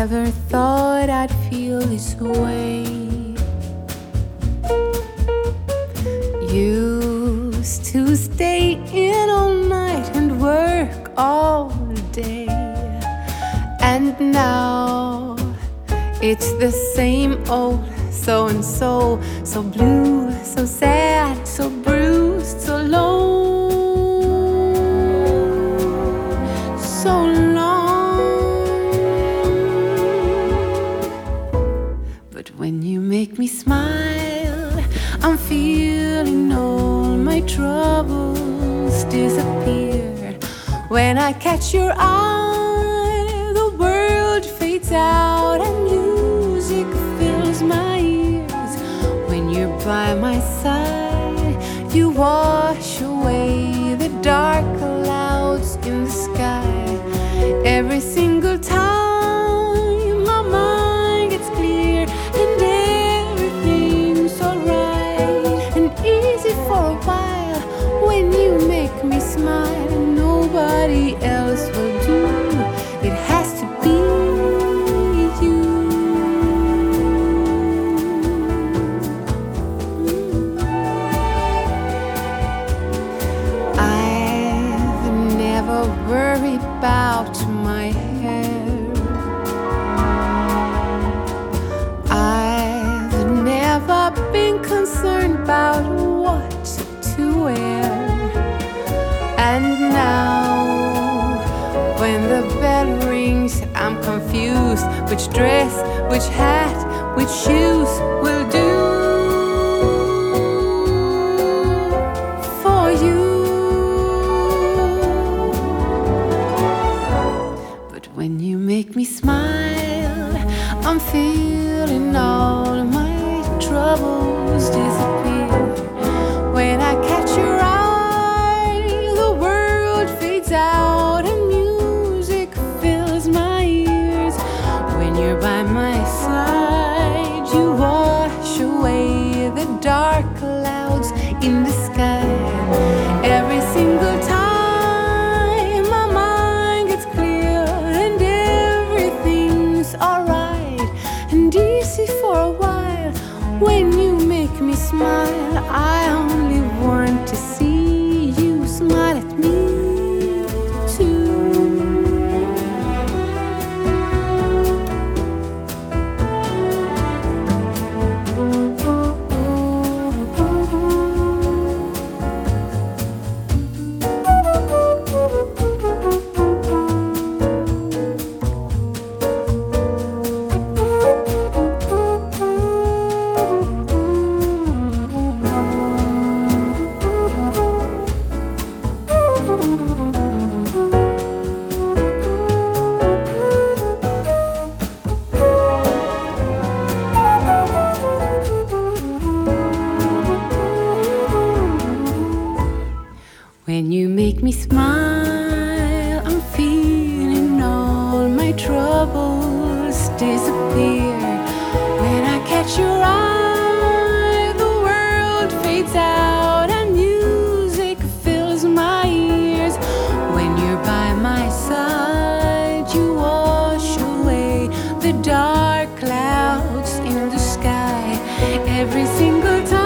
never thought I'd feel this way. Used to stay in all night and work all day, and now it's the same old so-and-so, so blue, so sad, so bruised, so long, so long. But when you make me smile, I'm feeling all my troubles disappear. When I catch your eye, the world fades out and music fills my ears. When you're by my side, you wash away the dark clouds in the sky. Every single time my mind gets clear and everything's alright and easy for a while. When you make me smile and nobody else will do, it has to be you. I've never worried about my hair. I've never been concerned about what to wear. And now, when the bell rings, I'm confused. Which dress, which hat, which shoes will do for you. But when you make me smile, I'm feeling all my troubles disappear. When I catch your eye, the world fades out and music fills my ears. When you're by my side, you wash away the dark clouds in the sky. Every single time my mind gets clear and everything's alright and easy for a while. When you make me smile, I only want to see you smile at me too. When you make me smile, I'm feeling all my troubles disappear. When I catch your eye, the world fades out and music fills my ears. When you're by my side, you wash away the dark clouds in the sky. Every single time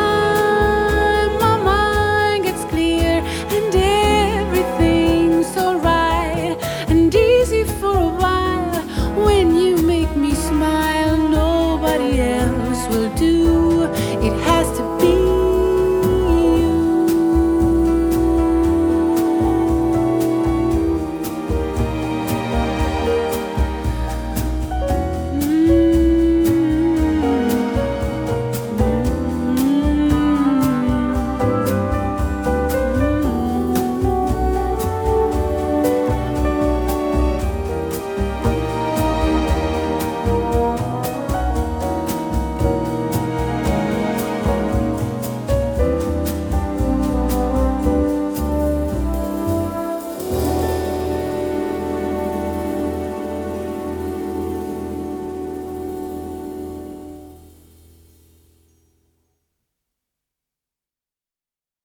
will do.